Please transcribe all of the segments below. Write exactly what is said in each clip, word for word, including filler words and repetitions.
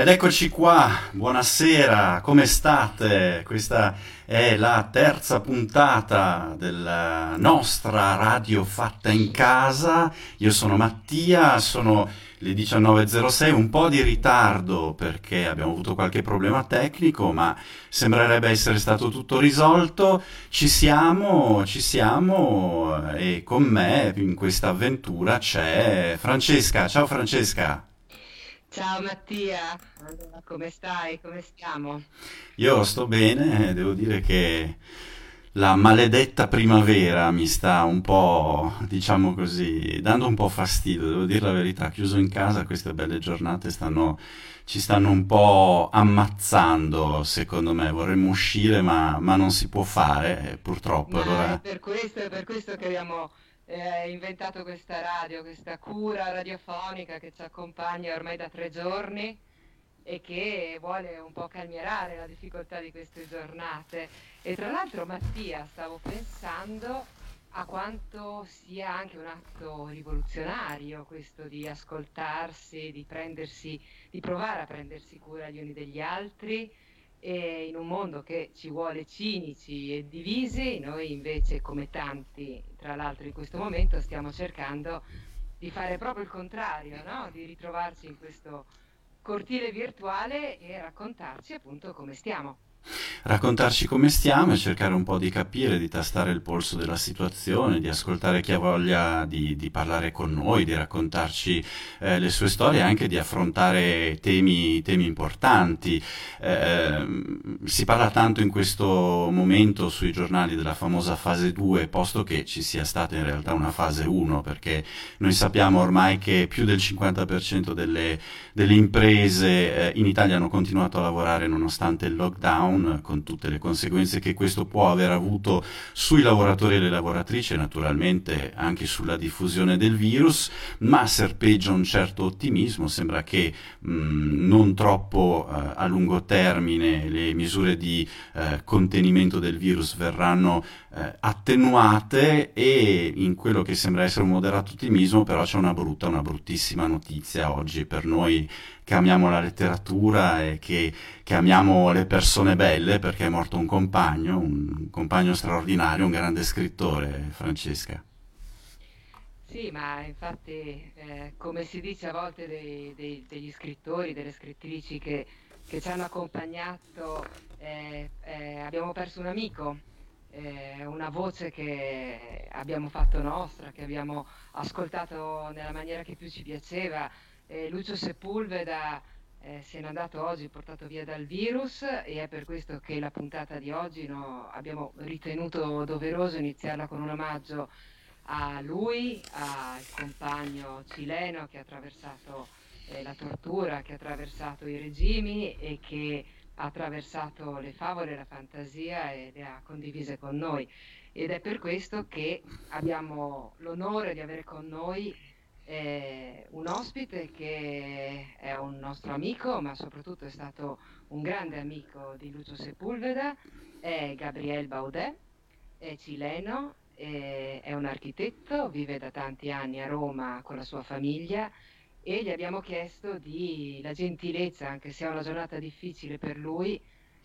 Ed eccoci qua, buonasera, come state? Questa è la terza puntata della nostra radio fatta in casa. Io sono Mattia, sono le diciannove e zero sei, un po' di ritardo perché abbiamo avuto qualche problema tecnico, ma sembrerebbe essere stato tutto risolto. Ci siamo, ci siamo e con me in questa avventura c'è Francesca. Ciao Francesca. Ciao Mattia, allora, come stai? Come stiamo? Io sto bene, eh, devo dire che la maledetta primavera mi sta un po', diciamo così, dando un po' fastidio, devo dire la verità. Chiuso in casa, queste belle giornate stanno, ci stanno un po' ammazzando, secondo me. Vorremmo uscire, ma, ma non si può fare, eh, purtroppo. Ma è Allora, per questo, è per questo che abbiamo eh, inventato questa radio, questa cura radiofonica che ci accompagna ormai da tre giorni e che vuole un po' calmierare la difficoltà di queste giornate. E tra l'altro, Mattia, stavo pensando a quanto sia anche un atto rivoluzionario questo di ascoltarsi, di prendersi, di provare a prendersi cura gli uni degli altri. E in un mondo che ci vuole cinici e divisi, noi invece, come tanti, tra l'altro in questo momento, stiamo cercando di fare proprio il contrario, no? Di ritrovarci in questo cortile virtuale e raccontarci appunto come stiamo. raccontarci come stiamo e cercare un po' di capire, di tastare il polso della situazione, di ascoltare chi ha voglia di, di parlare con noi, di raccontarci eh, le sue storie, e anche di affrontare temi, temi importanti. Eh, si parla tanto in questo momento sui giornali della famosa fase due, posto che ci sia stata in realtà una fase uno, perché noi sappiamo ormai che più del cinquanta per cento delle, delle imprese eh, in Italia hanno continuato a lavorare nonostante il lockdown, con tutte le conseguenze che questo può aver avuto sui lavoratori e le lavoratrici e naturalmente anche sulla diffusione del virus, ma serpeggia un certo ottimismo. Sembra che mh, non troppo eh, a lungo termine le misure di eh, contenimento del virus verranno eh, attenuate, e in quello che sembra essere un moderato ottimismo però c'è una brutta, una bruttissima notizia oggi per noi che amiamo la letteratura e che, che amiamo le persone belle, perché è morto un compagno, un compagno straordinario, un grande scrittore, Francesca. Sì, ma infatti, eh, come si dice a volte dei- dei- degli scrittori, delle scrittrici che, che ci hanno accompagnato, eh, eh, abbiamo perso un amico, eh, una voce che abbiamo fatto nostra, che abbiamo ascoltato nella maniera che più ci piaceva. Eh, Lucio Sepulveda eh, se n'è andato oggi, portato via dal virus, e è per questo che la puntata di oggi, no, abbiamo ritenuto doveroso iniziarla con un omaggio a lui, al compagno cileno che ha attraversato eh, la tortura, che ha attraversato i regimi e che ha attraversato le favole, la fantasia e le ha condivise con noi. Ed è per questo che abbiamo l'onore di avere con noi eh, un ospite che è un nostro amico, ma soprattutto è stato un grande amico di Lucio Sepulveda, è Gabriel Baudet, è cileno, eh, è un architetto, vive da tanti anni a Roma con la sua famiglia e gli abbiamo chiesto di la gentilezza, anche se è una giornata difficile per lui,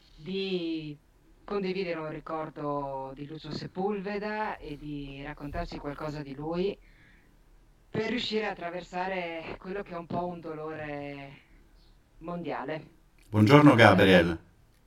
di condividere un ricordo di Lucio Sepulveda e di raccontarci qualcosa di lui per riuscire a attraversare quello che è un po' un dolore mondiale. Buongiorno Allora, Gabriel.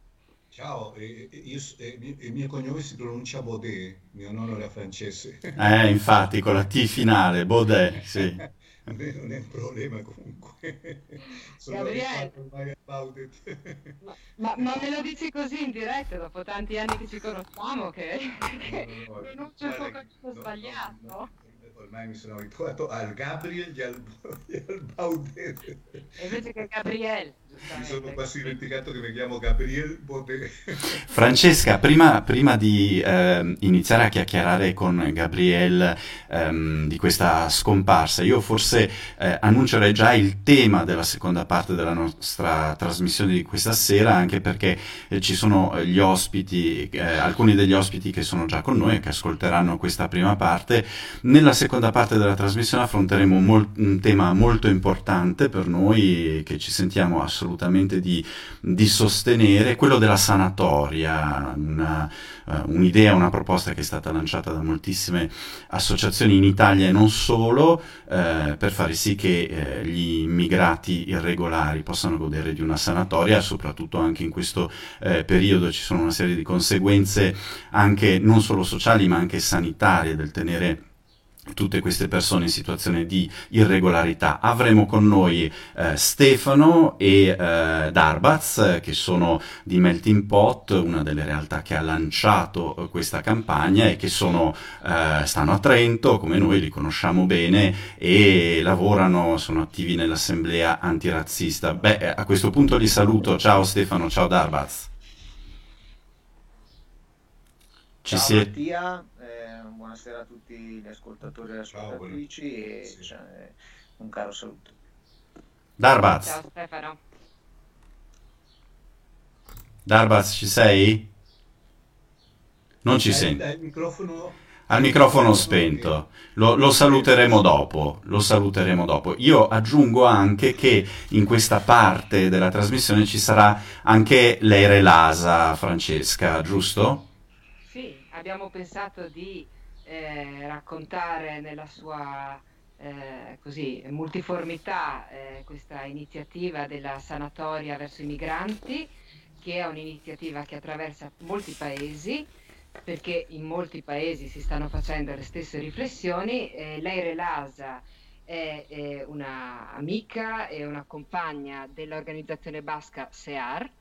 Ciao, eh, eh, io s- eh, mi- il mio cognome si pronuncia Baudet, mio nonno era francese. Eh, infatti, con la T finale, Baudet, sì. Non è, non è un problema comunque, sono Gabriele, abituato ormai a Baudet. ma, ma- ma me lo dici così in diretta dopo tanti anni che ci conosciamo che, No, che no, no, pronuncio il tuo guarda, che- cognome no, no, no, sbagliato? ormai mi sono abituato al Gabriel e al, e al Baudet. E invece che Gabriele, Mi sono giustamente. quasi dimenticato che mi chiamo Gabriel Baudet. Francesca, prima, prima di ehm, iniziare a chiacchierare con Gabriel ehm, di questa scomparsa, io forse eh, annuncerei già il tema della seconda parte della nostra trasmissione di questa sera, anche perché eh, ci sono eh, gli ospiti, eh, alcuni degli ospiti che sono già con noi e che ascolteranno questa prima parte. Nella seconda parte della trasmissione affronteremo mol- un tema molto importante per noi che ci sentiamo assolutamente assolutamente di, di sostenere, quello della sanatoria, una, uh, un'idea, una proposta che è stata lanciata da moltissime associazioni in Italia e non solo, eh, per fare sì che eh, gli immigrati irregolari possano godere di una sanatoria, soprattutto anche in questo eh, periodo ci sono una serie di conseguenze anche non solo sociali ma anche sanitarie del tenere tutte queste persone in situazione di irregolarità. Avremo con noi eh, Stefano e eh, Darbaz, che sono di Melting Pot, una delle realtà che ha lanciato eh, questa campagna e che sono, eh, stanno a Trento, come noi li conosciamo bene, e lavorano, sono attivi nell'assemblea antirazzista. Beh, a questo punto li saluto. Ciao Stefano, ciao Darbaz. Ci Ciao siete? Mattia, eh, buonasera a tutti gli ascoltatori e le Ciao, buona- ascoltatrici e sì. cioè, un caro saluto. Darbaz, Ciao Stefano. Darbaz, ci sei? Non ci Hai, senti. hai il microfono, Al hai il microfono microfono spento, che... lo, lo saluteremo Sì. dopo, lo saluteremo dopo. Io aggiungo anche che in questa parte della trasmissione ci sarà anche Leire Lasa, Francesca, giusto? Sì, abbiamo pensato di eh, raccontare nella sua eh, così, multiformità eh, questa iniziativa della sanatoria verso i migranti, che è un'iniziativa che attraversa molti paesi, perché in molti paesi si stanno facendo le stesse riflessioni. Eh, Leire Lasa è, è una amica e una compagna dell'organizzazione basca SEAR.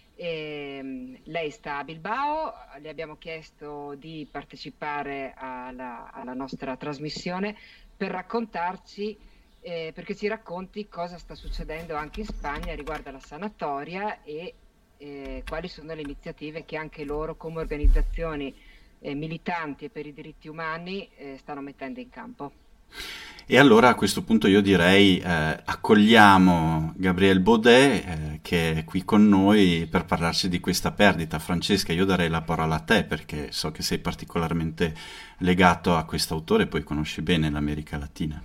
E, lei sta a Bilbao, le abbiamo chiesto di partecipare alla, alla nostra trasmissione per raccontarci, eh, perché ci racconti cosa sta succedendo anche in Spagna riguardo alla sanatoria e eh, quali sono le iniziative che anche loro come organizzazioni eh, militanti e per i diritti umani eh, stanno mettendo in campo. E allora a questo punto io direi eh, accogliamo Gabriel Baudet eh, che è qui con noi per parlarci di questa perdita. Francesca, io darei la parola a te perché so che sei particolarmente legato a quest'autore e poi conosci bene l'America Latina.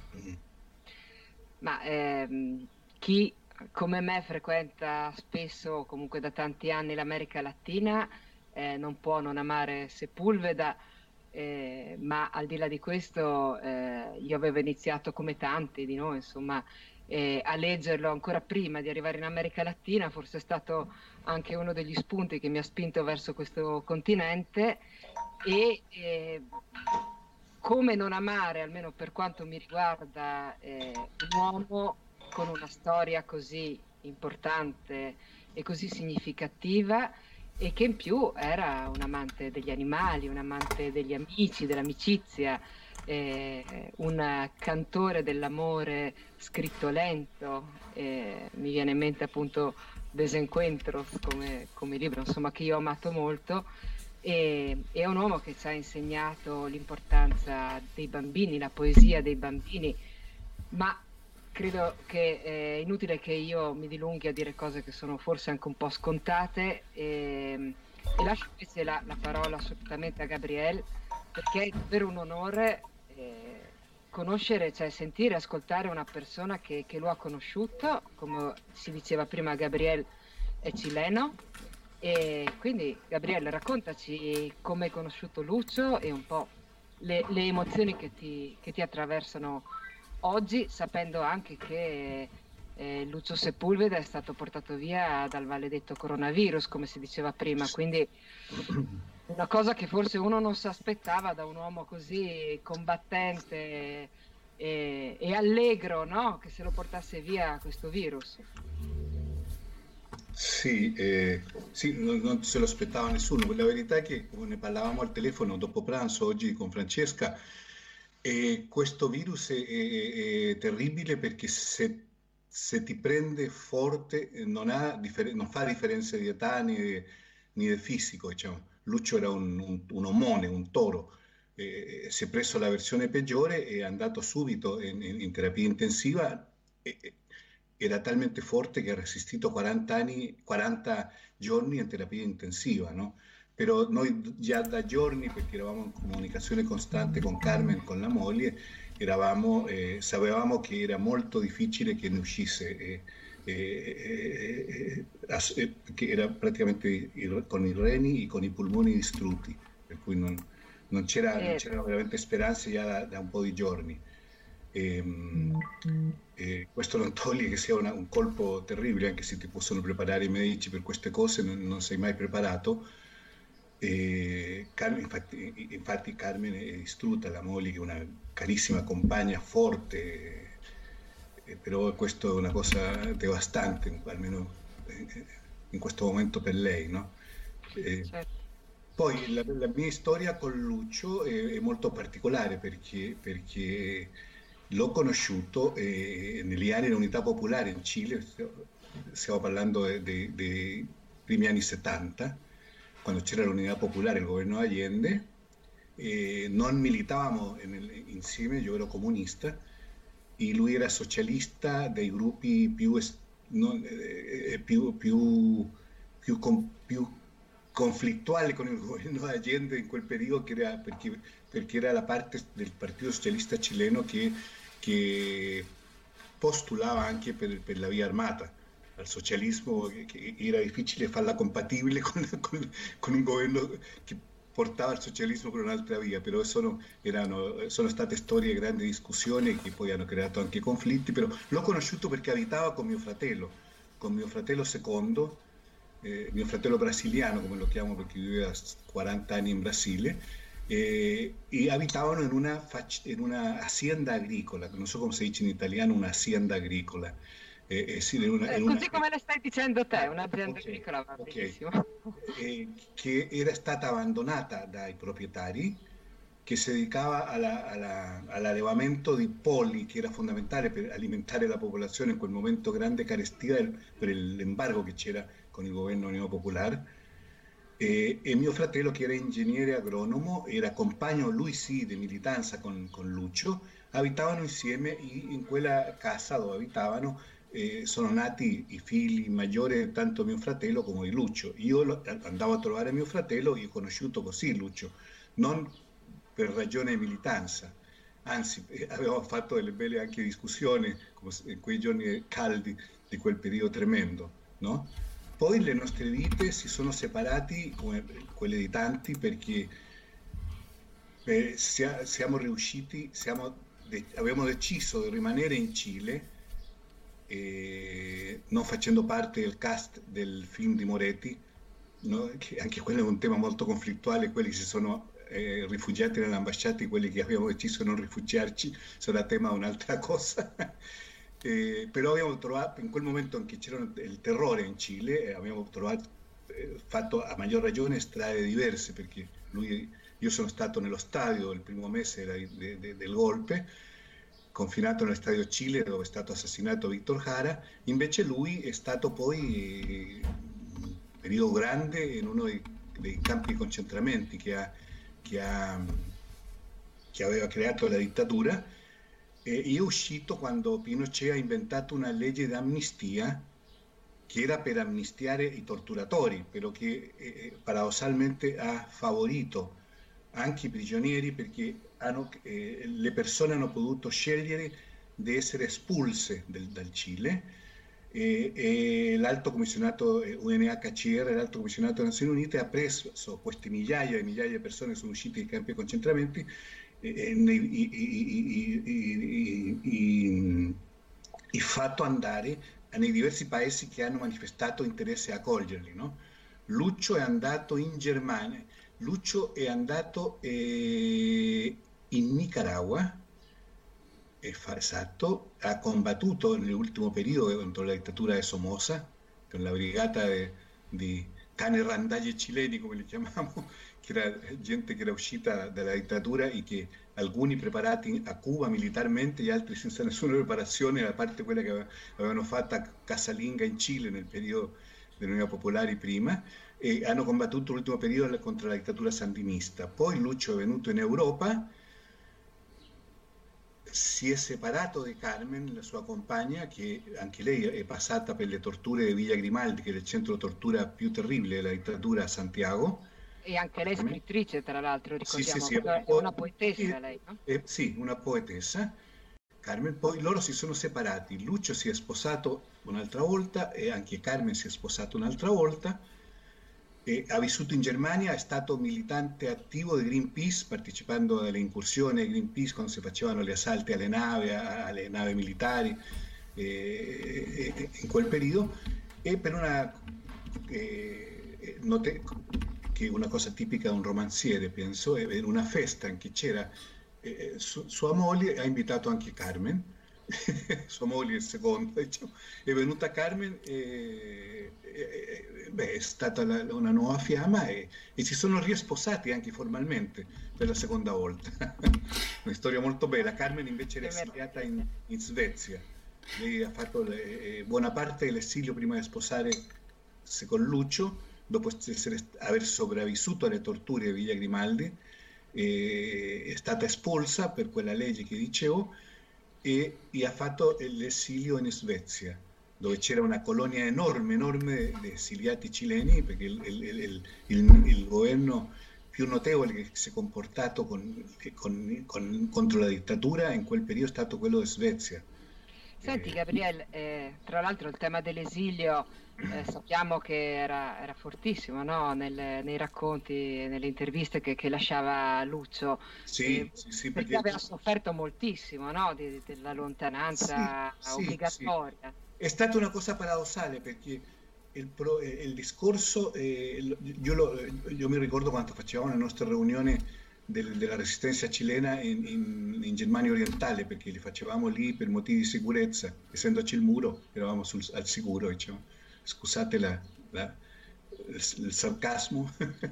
Ma ehm, chi come me frequenta spesso, comunque da tanti anni, l'America Latina, eh, non può non amare Sepúlveda. Eh, ma al di là di questo eh, io avevo iniziato come tanti di noi insomma eh, a leggerlo ancora prima di arrivare in America Latina, forse è stato anche uno degli spunti che mi ha spinto verso questo continente e eh, come non amare, almeno per quanto mi riguarda, eh, un uomo con una storia così importante e così significativa e che in più era un amante degli animali, un amante degli amici, dell'amicizia, eh, un cantore dell'amore scritto lento. Eh, mi viene in mente appunto Desencuentros come, come libro, insomma, che io ho amato molto. E, è un uomo che ci ha insegnato l'importanza dei bambini, la poesia dei bambini, ma credo che è inutile che io mi dilunghi a dire cose che sono forse anche un po' scontate e, e lascio invece la, la parola assolutamente a Gabriel, perché è davvero un onore eh, conoscere, cioè sentire, ascoltare una persona che, che lo ha conosciuto, come si diceva prima Gabriel è cileno. E quindi Gabriele, raccontaci come hai conosciuto Lucio e un po' le, le emozioni che ti, che ti attraversano oggi, sapendo anche che eh, Lucio Sepúlveda è stato portato via dal maledetto coronavirus, come si diceva prima, quindi una cosa che forse uno non si aspettava da un uomo così combattente e, e allegro, no? Che se lo portasse via questo virus. Sì, eh, sì, non, non se lo aspettava nessuno. La verità è che come ne parlavamo al telefono dopo pranzo oggi con Francesca, eh, questo virus è, è- è terribile perché se, se ti prende forte eh, non ha differ- non fa differenza di età ni di, ni di fisico, diciamo. Lucio era un, un, un omone, un toro. Eh, si è preso la versione peggiore e è andato subito in, in- in terapia intensiva. e- e Era talmente forte che ha resistito quaranta anni, quaranta giorni in terapia intensiva, no? Però noi già da giorni, perché eravamo in comunicazione costante con Carmen, con la moglie, eravamo, eh, sapevamo che era molto difficile che ne uscisse. E, eh, eh, eh, che era praticamente il- con i reni e con i polmoni distrutti, per cui non, non c'era, non Eh, c'erano veramente speranze già da, da un po' di giorni. Ehm, e questo non toglie che sia una- un colpo terribile, anche se ti possono preparare i medici per queste cose, non, non sei mai preparato. E Carmen- infatti, infatti Carmen è distrutta, la moglie che è una carissima compagna, forte, eh, però questo è una cosa devastante, almeno eh, in questo momento per lei, no? Eh, certo. Poi la, la mia storia con Lucio è, è molto particolare perché, perché l'ho conosciuto eh, negli anni dell'Unità Popolare in Cile, stiamo stiamo parlando de- de- dei primi anni settanta, quando c'era l'Unità Popolare, il governo Allende, e non militavamo nel- insieme, io ero comunista e lui era socialista dei gruppi più, es- non- eh, eh, più, più, più, con- più conflittuali con il governo Allende in quel periodo, che era, perché, perché era la parte del Partito Socialista Cileno che, che postulava anche per, per la via armata al socialismo, che, che era difficile farla compatibile con, con- con un governo che portava il socialismo per un'altra via, però sono, erano, sono state storie di grandi discussioni che poi hanno creato anche conflitti, però l'ho conosciuto perché abitava con mio fratello, con mio fratello secondo, eh, mio fratello brasiliano, come lo chiamo perché viveva quaranta anni in Brasile, eh, e abitavano in una, fac- in una hacienda agricola, non so come si dice in italiano, una hacienda agricola. Eh, eh, sì, in una, Eh, in una- così come le stai dicendo te, ah, un'azienda ok, agricola va ok. benissimo. Eh, che era stata abbandonata dai proprietari, che si dedicava alla- alla- all'allevamento di polli, che era fondamentale per alimentare la popolazione in quel momento grande carestia del- per l'embargo che c'era con il governo neopopolare. E, e mio fratello, che era ingegnere agronomo, era compagno, lui sì, di militanza con, con Lucio, abitavano insieme i- in quella casa dove abitavano. Eh, sono nati i figli maggiori, tanto mio fratello come di Lucio. Io lo- andavo a trovare mio fratello e ho conosciuto così Lucio, non per ragione di militanza, anzi eh, avevamo fatto delle belle anche discussioni come se- in quei giorni caldi di quel periodo tremendo, no? Poi le nostre vite si sono separati come quelle di tanti perché eh, sia- siamo riusciti, siamo de- abbiamo deciso di rimanere in Cile, eh, non facendo parte del cast del film di Moretti, no? Che anche quello è un tema molto conflittuale, quelli che si sono eh, rifugiati nell'ambasciata e quelli che abbiamo deciso di non rifugiarci, sarà tema un'altra cosa. Eh, però abbiamo trovato, in quel momento anche c'era il terrore in Cile, eh, abbiamo trovato, eh, fatto a maggior ragione strade diverse, perché lui, io sono stato nello stadio il primo mese de- de- de- del golpe, confinato nello stadio Cile dove è stato assassinato Víctor Jara, invece lui è stato poi eh, un periodo grande in uno dei, dei campi di concentramento che, ha, che, ha, che aveva creato la dittatura, e è uscito quando Pinochet ha inventato una legge di amnistia che era per amnistiare i torturatori, però che eh, paradossalmente ha favorito anche i prigionieri perché hanno, eh, le persone hanno potuto scegliere di essere espulse del, dal Cile, e, e l'alto commissionato eh, U N H C R, l'alto commissionato delle Nazioni Unite, ha preso queste migliaia e migliaia di persone che sono uscite dai campi di concentramento e, e fatto andare nei diversi paesi che hanno manifestato interesse a accoglierli, no? Lucio è andato in Germania, Lucio è andato eh, in Nicaragua, e fa, esatto, ha combattuto nell'ultimo periodo contro la dittatura di Somoza, con la brigata di cane randaggi cileni, come li chiamiamo, che era gente che era uscita dalla dittatura e che alcuni preparati a Cuba militarmente, gli altri senza nessuna preparazione, la parte quella che avevano fatto a Casalinga in Cile nel periodo dell'Unione Popolare prima, e hanno combattuto l'ultimo periodo contro la dittatura sandinista. Poi Lucio è venuto in Europa, si è separato di Carmen, la sua compagna, che anche lei è passata per le torture di Villa Grimaldi, che è il centro tortura più terribile della dittatura a Santiago. E anche lei scrittrice, tra l'altro, Sì, sì, ricordiamo, sì, è è una poetessa sì, lei, no? eh, sì, una poetessa. Carmen, poi loro si sono separati, Lucio si è sposato un'altra volta e anche Carmen si è sposato un'altra volta e ha vissuto in Germania, è stato militante attivo di Greenpeace, partecipando alle incursioni di Greenpeace quando si facevano gli assalti alle navi, alle navi militari eh, eh, in quel periodo, e per una, eh, note, che una cosa tipica di un romanziere, penso, è in una festa in cui c'era eh, su, sua moglie, ha invitato anche Carmen, sua moglie il secondo, diciamo, è venuta Carmen e, e, beh, è stata la, una nuova fiamma e, e si sono riesposati anche formalmente per la seconda volta. Una storia molto bella. Carmen invece era esiliata in, in Svezia, lei ha fatto le, buona parte dell'esilio prima di sposare con Lucio, dopo essere, aver sopravvissuto alle torture di Villa Grimaldi, e, è stata espulsa per quella legge che dicevo e, e ha fatto l'esilio in Svezia, dove c'era una colonia enorme, enorme di esiliati cileni, perché il, il, il, il, il governo più notevole che si è comportato con, con, con, contro la dittatura in quel periodo è stato quello di Svezia. Senti Gabriele, eh, tra l'altro il tema dell'esilio eh, sappiamo che era, era fortissimo, no? Nel, nei racconti, nelle interviste che, che lasciava Lucio, sì, eh, sì, sì, perché, perché aveva sofferto moltissimo, no? Di, della lontananza sì, obbligatoria. Sì. È stata una cosa paradossale perché il, pro, il discorso, eh, io, lo, io mi ricordo quando facevamo le nostre riunioni del, della resistenza cilena in, in, in Germania orientale, perché li facevamo lì per motivi di sicurezza, essendoci il muro, eravamo sul, al sicuro, diciamo. Scusate la, la, il, il sarcasmo.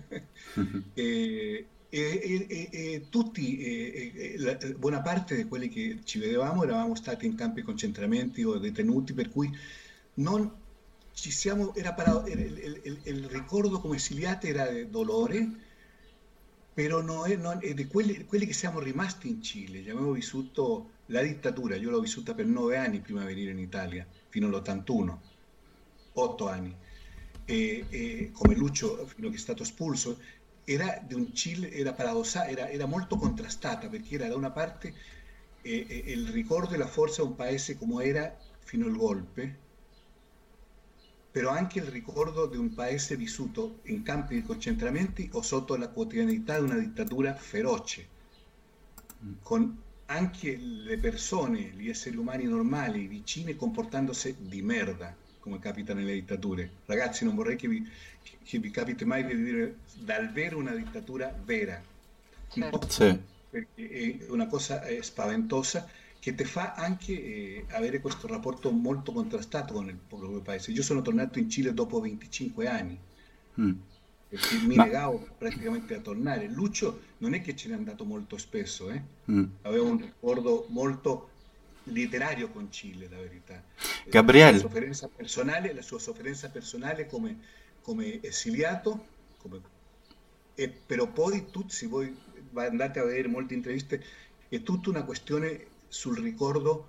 e, e, e, e tutti, e, e, la, buona parte di quelli che ci vedevamo eravamo stati in campi di concentramento o detenuti, per cui non ci siamo, era para, era, il, il, il ricordo come esiliati era dolore, però no, non, è di quelli, quelli che siamo rimasti in Cile, abbiamo vissuto la dittatura, io l'ho vissuta per nove anni prima di venire in Italia, fino all'ottantuno, otto anni, e, e come Lucio, fino a che è stato espulso, era di un Cile, era paradossale, era, era molto contrastata, perché era da una parte eh, eh, il ricordo e la forza di un paese come era fino al golpe, però anche il ricordo di un paese vissuto in campi di concentramento o sotto la quotidianità di una dittatura feroce, con anche le persone, gli esseri umani normali, vicini, comportandosi di merda, come capita nelle dittature. Ragazzi, non vorrei che vi, che vi capiti mai di vedere dal vero una dittatura vera, Certo. no? Sì. Perché è una cosa eh, spaventosa, che ti fa anche eh, avere questo rapporto molto contrastato con il proprio paese. Io sono tornato in Cile dopo venticinque anni, Mm. perché mi Ma negavo praticamente a tornare. Lucio non è che ce n'è andato molto spesso, eh? mm. Aveva un ricordo molto letterario con Cile, la verità. Eh, La sua Gabriele, sofferenza personale, la sua sofferenza personale come, come esiliato, come, e però poi tu, se voi andate a vedere molte interviste, è tutta una questione sul ricordo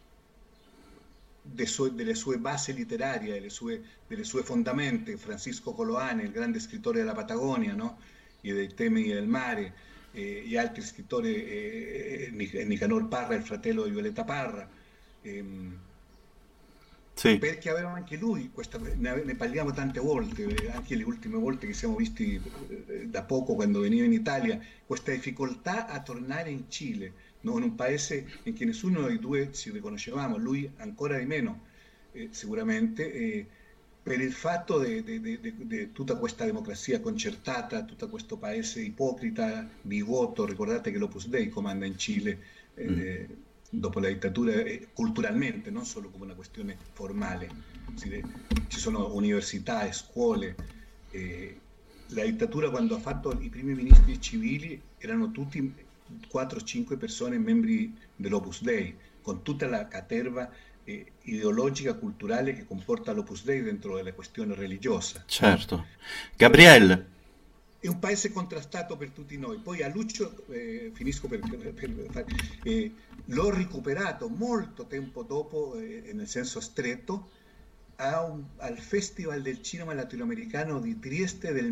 de sue, delle sue basi letterarie, delle sue, delle sue fondamenta. Francisco Coloane, il grande scrittore della Patagonia, no? E dei temi del mare, e gli altri scrittori, eh, Nicanor Parra, il fratello di Violeta Parra, ehm, sì, perché aveva anche lui, questa, ne, ne parliamo tante volte, anche le ultime volte che siamo visti eh, da poco quando veniva in Italia, questa difficoltà a tornare in Cile, no? In un paese in cui nessuno dei due ci riconoscevamo, lui ancora di meno, eh, sicuramente, eh, per il fatto di tutta questa democrazia concertata, tutto questo paese ipocrita, bigoto. Ricordate che l'Opus Dei comanda in Cile eh, mm. dopo la dittatura, eh, culturalmente, non solo come una questione formale. Ci, ci sono università e scuole. Eh, la dittatura, quando ha fatto i primi ministri civili, erano tutti quattro o cinque persone membri dell'Opus Dei, con tutta la caterva eh, ideologica, culturale che comporta l'Opus Dei dentro la questione religiosa. Certo. Gabriele, È un paese contrastato per tutti noi. Poi a Lucio, eh, finisco per, per, per eh, l'ho recuperato molto tempo dopo, eh, nel senso stretto, a un, al Festival del Cinema Latinoamericano di Trieste del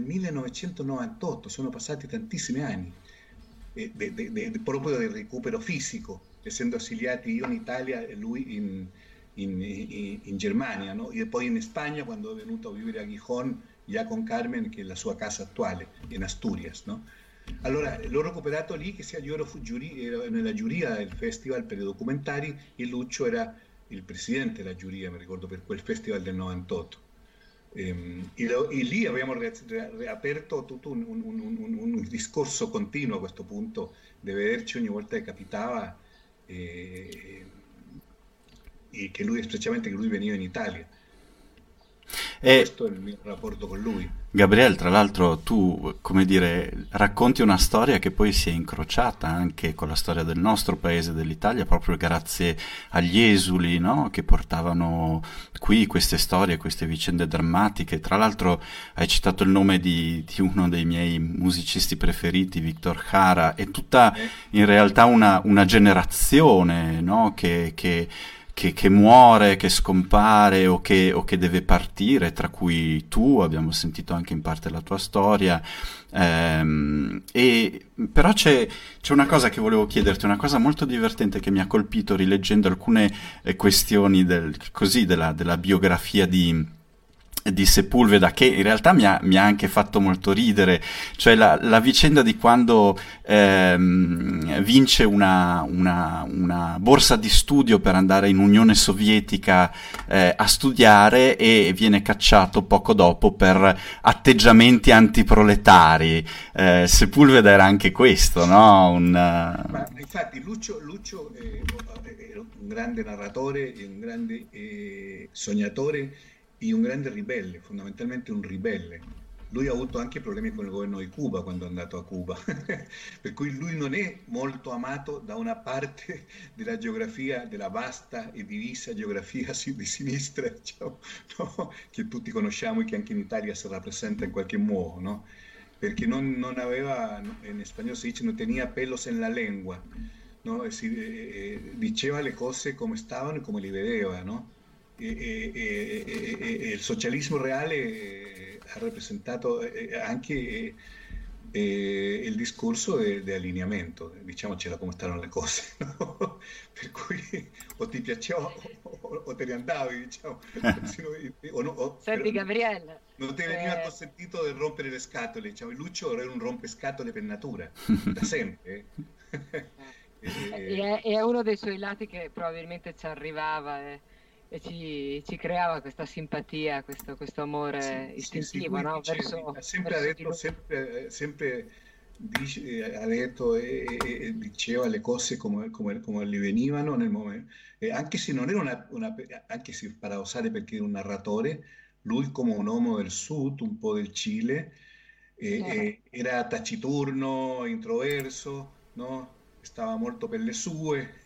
millenovecentonovantotto. Sono passati tantissimi anni, eh, de, de, de, proprio del recupero fisico. essendo esiliati io in Italia e lui in, in, in, in Germania, no? E poi in Spagna quando è venuto a vivere a Gijón, già con Carmen, che è la sua casa attuale, in Asturias, no? Allora, l'ho recuperato lì, che sia io ero, giuri, ero nella giuria del festival per i documentari e Lucio era il presidente della giuria, mi ricordo, per quel festival del novantotto. Ehm, e, lo- e lì abbiamo re- re- riaperto tutto un, un- un- un- un discorso continuo a questo punto, di vederci ogni volta che capitava e, e che lui, specialmente che lui veniva in Italia. E Questo è il mio rapporto con lui. Gabriele, tra l'altro tu, come dire, racconti una storia che poi si è incrociata anche con la storia del nostro paese, dell'Italia, proprio grazie agli esuli, no? Che portavano qui queste storie, queste vicende drammatiche. Tra l'altro hai citato il nome di, di uno dei miei musicisti preferiti, Victor Jara, è tutta Eh, in realtà una, una generazione, no? Che, che che, che muore, che scompare o che, o che deve partire, tra cui tu, abbiamo sentito anche in parte la tua storia. Ehm, e, però c'è, c'è una cosa che volevo chiederti, una cosa molto divertente che mi ha colpito rileggendo alcune eh, questioni del, così, della, della biografia di di Sepulveda, che in realtà mi ha, mi ha anche fatto molto ridere, cioè la, la vicenda di quando ehm, vince una, una, una borsa di studio per andare in Unione Sovietica eh, a studiare e viene cacciato poco dopo per atteggiamenti antiproletari. Eh, Sepulveda era anche questo, no? Un, ma eh, infatti Lucio, Lucio eh, era un grande narratore e un grande eh, sognatore e un grande ribelle, fondamentalmente un ribelle. Lui ha avuto anche problemi con il governo di Cuba quando è andato a Cuba, per cui lui non è molto amato da una parte della geografia, della vasta e divisa geografia si- di sinistra, diciamo, no? Che tutti conosciamo e che anche in Italia si rappresenta in qualche modo, no? Perché non, non aveva, in spagnolo si dice, non tenía pelos en la lengua, no? Es decir, eh, eh, diceva le cose come stavano e come li vedeva, no? E, e- e- e- e- e il socialismo reale eh, ha rappresentato eh, anche eh, eh, il discorso di allineamento, diciamocela come stanno le cose, no? Per cui o ti piaceva o, o- o te ne andavi, diciamo, Se no- o no- o- però Senti Gabriele, non ti veniva eh, consentito di rompere le scatole, diciamo, il Lucio era un rompescatole per natura, da sempre. eh. e E- è, è uno dei suoi lati che probabilmente ci arrivava e, e ci, ci creava questa simpatia, questo, questo Sì, amore sì, sì, istintivo, lui no? dice, Verso, ha sempre ha verso di detto, lui. sempre, eh, sempre dice- eh, ha detto e, e- e diceva le cose come, come- come gli venivano nel momento, e anche se non era una, una- anche se paradossale perché era un narratore, lui come un uomo del sud, un po' del Cile, eh, eh, era taciturno, introverso, no? Stava molto per le sue.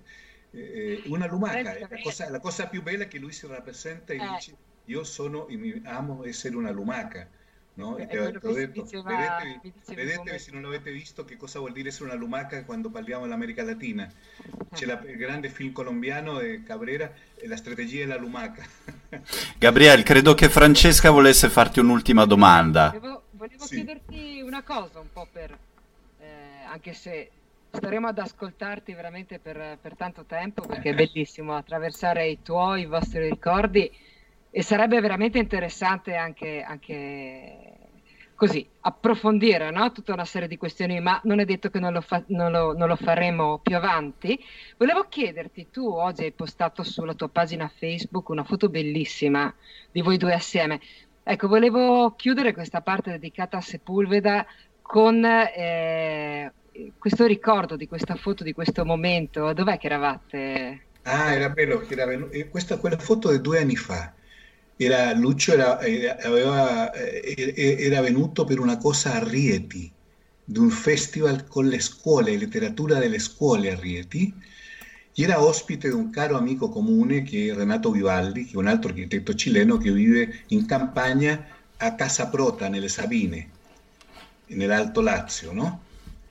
Eh, una lumaca, Senti eh, la Gabriele, cosa, la cosa più bella è che lui si rappresenta e eh, dice io sono, e mi amo essere una lumaca, no? E è te, quello te che ho si detto, diceva, vedetevi, mi dicevi un vedetevi se momento non fa. l'avete visto che cosa vuol dire essere una lumaca quando parliamo dell'America Latina. C'è la- il grande film colombiano di Cabrera, eh, La strategia della lumaca. Gabriele, credo che Francesca volesse farti un'ultima domanda. Volevo, volevo Sì, chiederti una cosa, un po' per, eh, anche se staremo ad ascoltarti veramente per, per tanto tempo, perché è bellissimo attraversare i tuoi, i vostri ricordi e sarebbe veramente interessante anche, anche così approfondire, no? Tutta una serie di questioni, ma non è detto che non lo, fa- non lo- non lo faremo più avanti. Volevo chiederti, tu oggi hai postato sulla tua pagina Facebook una foto bellissima di voi due assieme. Ecco, volevo chiudere questa parte dedicata a Sepulveda con eh, questo ricordo di questa foto, di questo momento. Dov'è che eravate? ah, era bello che era venuto. E questa, quella foto di due anni fa. Era, Lucio era, era- aveva, eh, era venuto per una cosa a Rieti, di un festival con le scuole, letteratura delle scuole a Rieti, e era ospite di un caro amico comune che è Renato Vivaldi, che è un altro architetto cileno che vive in campagna a Casa Prota, nelle Sabine, nell'Alto Lazio, no?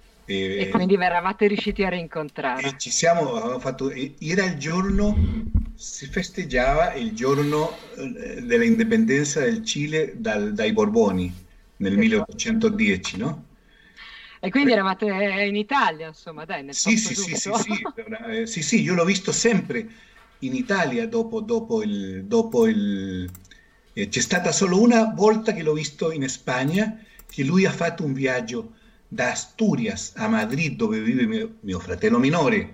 E E, quindi vi eravate riusciti a e rincontrare. ci siamo, avevamo fatto, e- era il giorno, si festeggiava il giorno eh, dell'indipendenza del Cile dal- dai Borboni nel Che poi- milleottocentodieci, no? E quindi eravate in Italia, insomma, dai, nel Sì, posto sì, sì, sì, giusto. sì, eh, sì, sì, io l'ho visto sempre in Italia dopo, dopo il... Dopo il eh, c'è stata solo una volta che l'ho visto in Spagna, che lui ha fatto un viaggio da Asturias a Madrid, dove vive mio, mio fratello minore,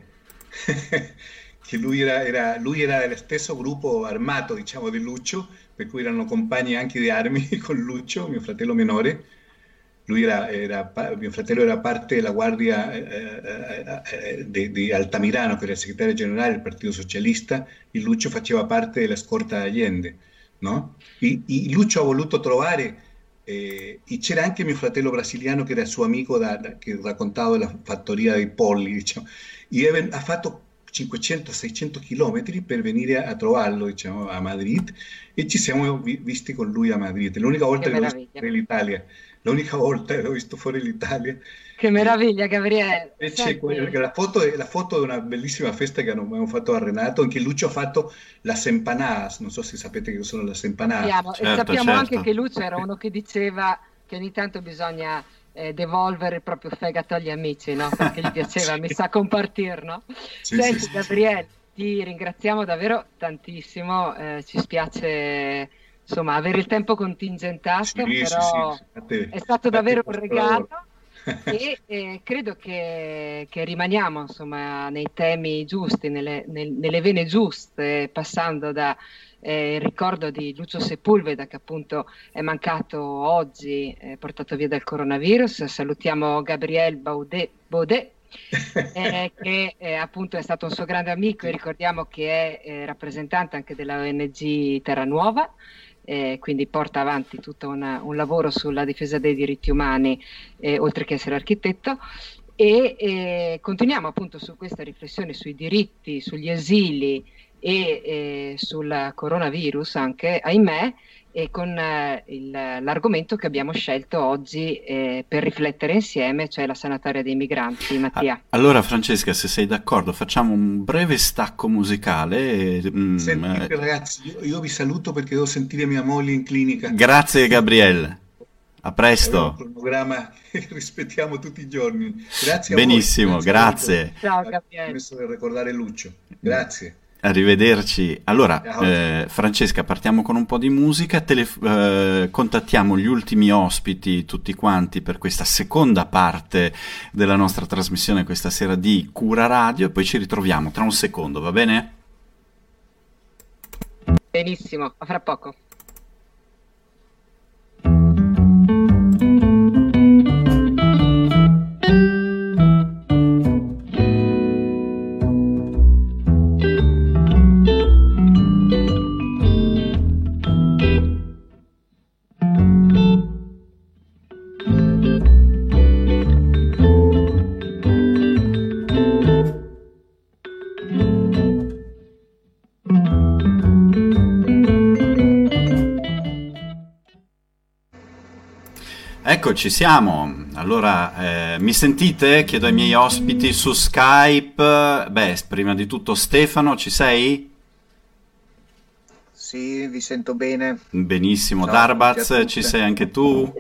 che lui era, era- lui era dello stesso gruppo armato, diciamo, di Lucio, per cui erano compagni anche di armi con Lucio, mio fratello minore. Lui era, era pa- mio fratello era parte della guardia eh, eh, eh, eh, di, di Altamirano, che era il segretario generale del Partito Socialista, e Lucio faceva parte della scorta Allende, no? E, e Lucio ha voluto trovare, eh, e c'era anche mio fratello brasiliano che era suo amico, da- da- che raccontava della fattoria dei polli, diciamo, e è ven- ha fatto cinquecento seicento chilometri per venire a, a trovarlo, diciamo, a Madrid, e ci siamo vi- visti con lui a Madrid. L'unica Che volta che l'ho visto meraviglia. fuori l'Italia, l'unica volta che l'ho visto fuori l'Italia. Che E meraviglia, Gabriele. e c'è que- Senti, la foto, è- la foto è una bellissima festa che hanno- abbiamo fatto a Renato, in cui Lucio ha fatto las empanadas, non so se sapete che sono las empanadas. sappiamo, e Certo, sappiamo anche certo. che Lucio era uno che diceva che ogni tanto bisogna eh, devolvere il proprio fegato agli amici, no? Perché gli piaceva, Sì, mi sa, compartir, no? sì, sì, Senti, sì, sì. Gabriele, ti ringraziamo davvero tantissimo. Eh, ci spiace, insomma, avere il tempo contingentato, Sì, sì, sì, però sì, a te, è stato a te davvero un questo regalo. lavoro. E eh, credo che, che rimaniamo insomma nei temi giusti, nelle, nel- nelle vene giuste, passando da eh, il ricordo di Lucio Sepulveda, che appunto è mancato oggi, eh, portato via dal coronavirus. Salutiamo Gabriel Baudet, Baudet, eh, che eh, appunto è stato un suo grande amico, e Sì. ricordiamo che è eh, rappresentante anche della O N G Terra Nuova, eh, quindi porta avanti tutto una- un lavoro sulla difesa dei diritti umani, eh, oltre che essere architetto. E eh, continuiamo appunto su questa riflessione sui diritti, sugli esili e eh, sul coronavirus anche, ahimè, e con eh, il- l'argomento che abbiamo scelto oggi eh, per riflettere insieme, cioè la sanatoria dei migranti. A- Mattia. Allora, Francesca, se sei d'accordo, facciamo un breve stacco musicale. e, mm, Sentite eh, ragazzi, io, io vi saluto perché devo sentire mia moglie in clinica. Grazie, Gabriele. A Avevo un presto. cronogramma che rispettiamo tutti i giorni. Grazie a voi, Benissimo, grazie a voi per grazie. Ciao aver Gabriele. permesso di ricordare Lucio. Grazie. Arrivederci. Allora, Ciao. eh, Francesca, partiamo con un po' di musica. Telef- eh, contattiamo gli ultimi ospiti, tutti quanti, per questa seconda parte della nostra trasmissione questa sera di Cura Radio, e poi ci ritroviamo tra un secondo, va bene? Benissimo, a fra poco. Eccoci, siamo. Allora, eh, mi sentite? Chiedo ai miei ospiti su Skype. Beh, prima di tutto Stefano, ci sei? Sì, vi sento bene. Benissimo. Ciao a tutti e a Darbaz, tutte. ci sei anche tu?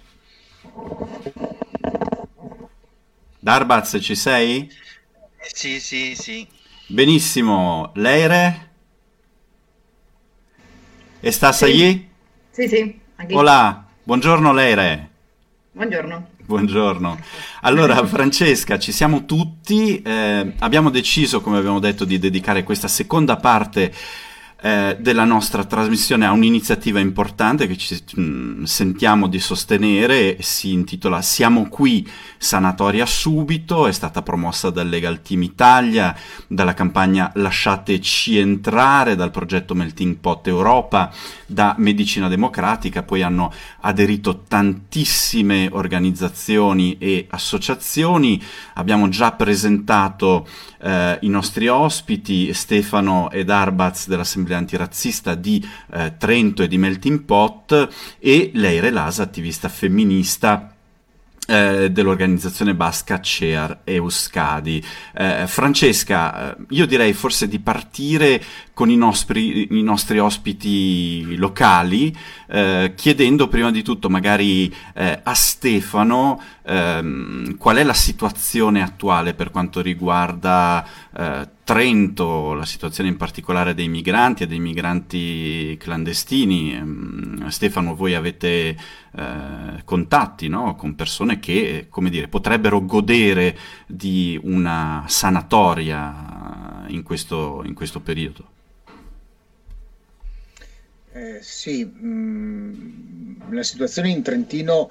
Darbaz, ci sei? Sì, sì, sì. Benissimo. Leire? ¿Estás Sì, allí? sì, sì, anche io. Hola, buongiorno Leire. Buongiorno. Buongiorno. Allora, Francesca, ci siamo tutti. Eh, abbiamo deciso, come abbiamo detto, di dedicare questa seconda parte eh, della nostra trasmissione a un'iniziativa importante che ci mh, sentiamo di sostenere. Si intitola Siamo qui, sanatoria subito. È stata promossa dal Legal Team Italia, dalla campagna Lasciateci entrare, dal progetto Melting Pot Europa, da Medicina Democratica. Poi hanno aderito tantissime organizzazioni e associazioni. Abbiamo già presentato eh, i nostri ospiti, Stefano ed Darbaz dell'Assemblea Antirazzista di eh, Trento e di Melting Pot, e Leire Lasa, attivista femminista eh, dell'organizzazione basca CEAR Euskadi. Eh, Francesca, eh, io direi forse di partire con i nostri, i nostri ospiti locali, eh, chiedendo prima di tutto magari eh, a Stefano ehm, qual è la situazione attuale per quanto riguarda eh, Trento, la situazione in particolare dei migranti e dei migranti clandestini? Ehm, Stefano, voi avete eh, contatti, no? Con persone che, come dire, potrebbero godere di una sanatoria in questo, in questo periodo? Eh, sì, mh, la situazione in Trentino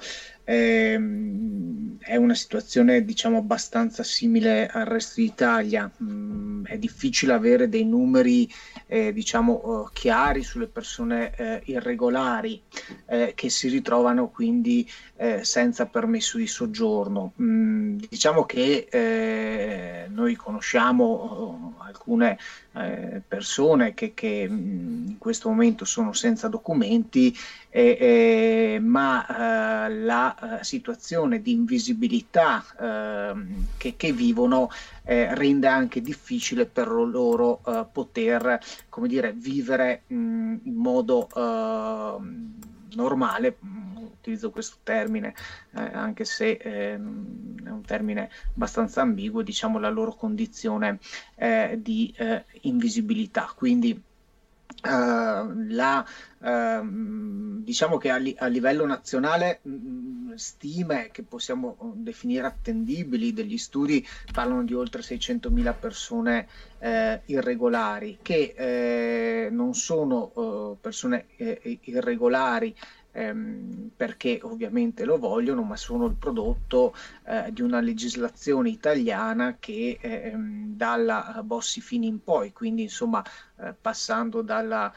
ehm, è una situazione, diciamo, abbastanza simile al resto d'Italia. Mh, è difficile avere dei numeri, eh, diciamo, eh, chiari sulle persone eh, irregolari eh, che si ritrovano quindi eh, senza permesso di soggiorno. Mh, diciamo che eh, noi conosciamo eh, alcune eh, persone che, che mh, in questo momento sono senza documenti, eh, eh, ma eh, la eh, situazione di invisibilità eh, che, che vivono eh, rende anche difficile per loro eh, poter, come dire, vivere mh, in modo eh, normale. Utilizzo questo termine eh, anche se eh, è un termine abbastanza ambiguo, diciamo, la loro condizione eh, di eh, invisibilità. Quindi Uh, la, uh, diciamo che a, li- a livello nazionale mh, stime che possiamo definire attendibili degli studi parlano di oltre seicentomila persone eh, irregolari, che eh, non sono uh, persone eh, irregolari ehm, perché ovviamente lo vogliono, ma sono il prodotto eh, di una legislazione italiana che ehm, dalla Bossi-Fini in poi, quindi insomma eh, passando dalla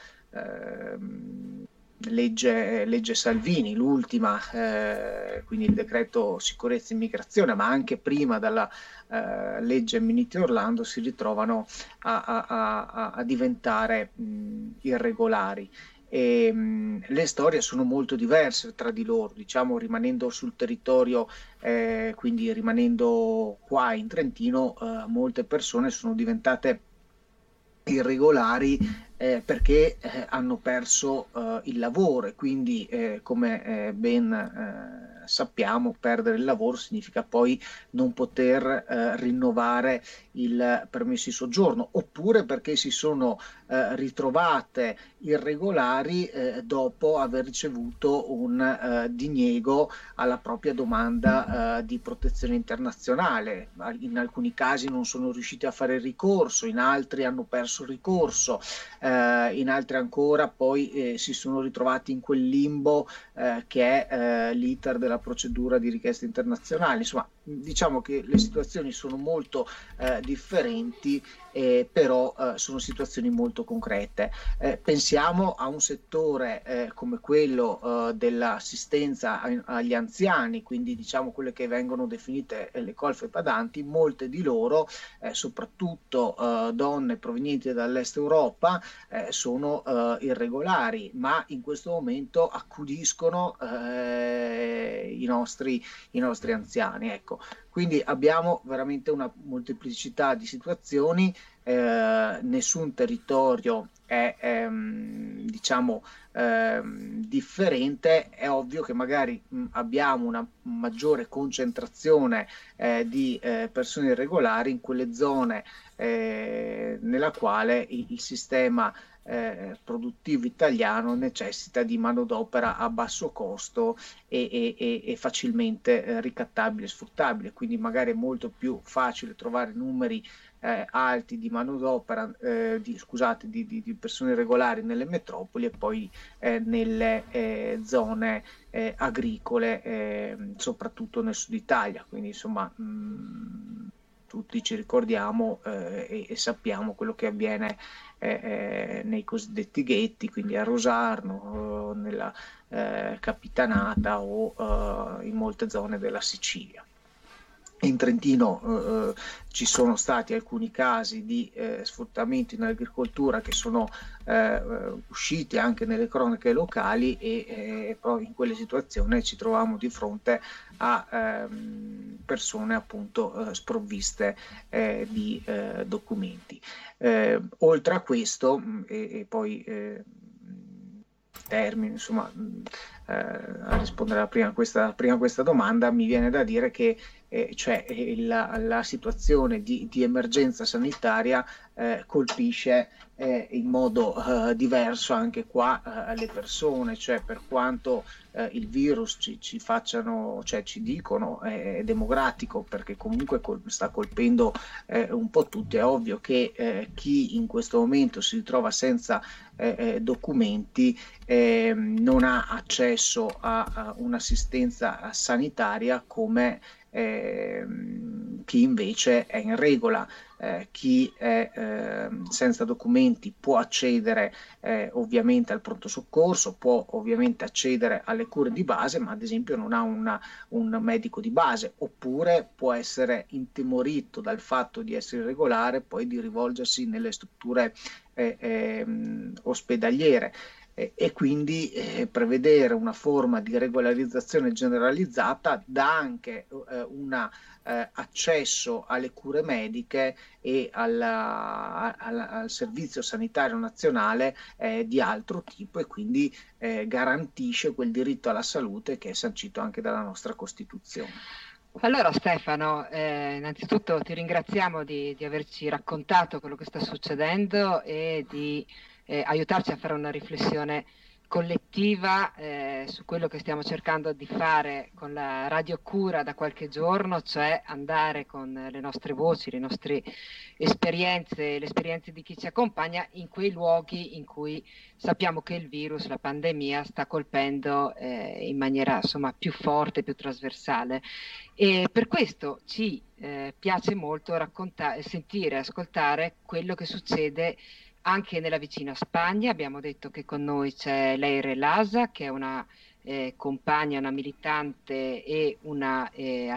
ehm, legge, legge Salvini, l'ultima, eh, quindi il decreto sicurezza e immigrazione, ma anche prima dalla eh, legge Minniti Orlando, si ritrovano a, a, a, a diventare mh, irregolari. E, mh, le storie sono molto diverse tra di loro, diciamo, rimanendo sul territorio, eh, quindi rimanendo qua in Trentino, eh, molte persone sono diventate irregolari eh, perché eh, hanno perso eh, il lavoro, e quindi eh, come eh, ben eh, sappiamo, perdere il lavoro significa poi non poter eh, rinnovare il permesso di soggiorno, oppure perché si sono eh, ritrovate irregolari eh, dopo aver ricevuto un eh, diniego alla propria domanda eh, di protezione internazionale. In alcuni casi non sono riusciti a fare ricorso, in altri hanno perso il ricorso, eh, in altri ancora poi eh, si sono ritrovati in quel limbo eh, che è eh, l'iter della procedura di richiesta internazionale. Insomma, diciamo che le situazioni sono molto eh, differenti, eh, però eh, sono situazioni molto concrete. Eh, pensiamo a un settore eh, come quello eh, dell'assistenza a, agli anziani, quindi diciamo quelle che vengono definite eh, le colfe padanti. Molte di loro, eh, soprattutto eh, donne provenienti dall'est Europa, eh, sono eh, irregolari, ma in questo momento accudiscono eh, i nostri, i nostri anziani. Ecco. Quindi abbiamo veramente una molteplicità di situazioni, eh, nessun territorio è ehm, diciamo ehm, differente. È ovvio che magari mh, abbiamo una maggiore concentrazione eh, di eh, persone irregolari in quelle zone eh, nella quale il, il sistema Eh, produttivo italiano necessita di manodopera a basso costo e, e, e facilmente eh, ricattabile e sfruttabile, quindi magari è molto più facile trovare numeri eh, alti di manodopera, eh, di, scusate, di, di, di persone regolari nelle metropoli e poi eh, nelle eh, zone eh, agricole, eh, soprattutto nel sud Italia. Quindi insomma mh, tutti ci ricordiamo eh, e, e sappiamo quello che avviene eh, nei cosiddetti ghetti, quindi a Rosarno, eh, nella eh, Capitanata o eh, in molte zone della Sicilia. In Trentino eh, ci sono stati alcuni casi di eh, sfruttamento in agricoltura che sono eh, usciti anche nelle cronache locali, e eh, proprio in quelle situazioni ci troviamo di fronte a ehm, persone appunto eh, sprovviste eh, di eh, documenti. Eh, oltre a questo, e, e poi eh, termine, insomma, eh, a rispondere a prima questa, prima questa domanda, mi viene da dire che eh, cioè, eh, la, la situazione di, di emergenza sanitaria eh, colpisce eh, in modo eh, diverso anche qua eh, le persone, cioè per quanto eh, il virus ci, ci facciano, cioè ci dicono è, è democratico, perché comunque col, sta colpendo eh, un po' tutti. È ovvio che eh, chi in questo momento si ritrova senza eh, eh, documenti eh, non ha accesso a, a un'assistenza sanitaria come eh, chi invece è in regola. Eh, chi è eh, senza documenti può accedere eh, ovviamente al pronto soccorso, può ovviamente accedere alle cure di base, ma ad esempio non ha una, un medico di base, oppure può essere intimorito dal fatto di essere irregolare, poi di rivolgersi nelle strutture eh, eh, ospedaliere. E quindi eh, prevedere una forma di regolarizzazione generalizzata dà anche eh, una eh, accesso alle cure mediche e alla, alla, al servizio sanitario nazionale eh, di altro tipo, e quindi eh, garantisce quel diritto alla salute che è sancito anche dalla nostra Costituzione. Allora Stefano, eh, innanzitutto ti ringraziamo di, di averci raccontato quello che sta succedendo e di eh, aiutarci a fare una riflessione collettiva eh, su quello che stiamo cercando di fare con la Radio Cura da qualche giorno, cioè andare con le nostre voci, le nostre esperienze, le esperienze di chi ci accompagna in quei luoghi in cui sappiamo che il virus, la pandemia sta colpendo eh, in maniera insomma più forte, più trasversale. E per questo ci eh, piace molto raccontare, sentire, ascoltare quello che succede anche nella vicina Spagna. Abbiamo detto che con noi c'è Leire Lasa, che è una eh, compagna, una militante e una eh,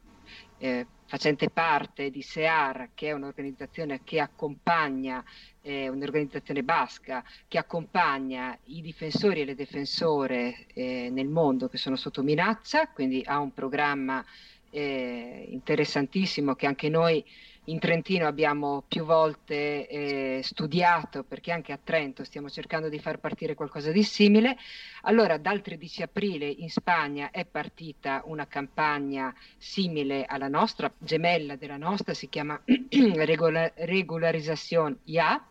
eh, facente parte di SEAR, che è un'organizzazione che accompagna, eh, un'organizzazione basca, che accompagna i difensori e le difensore eh, nel mondo che sono sotto minaccia, quindi ha un programma eh, interessantissimo che anche noi in Trentino abbiamo più volte eh, studiato, perché anche a Trento stiamo cercando di far partire qualcosa di simile. Allora, dal tredici aprile in Spagna è partita una campagna simile alla nostra, gemella della nostra, si chiama Regular- Regularizzación Ya,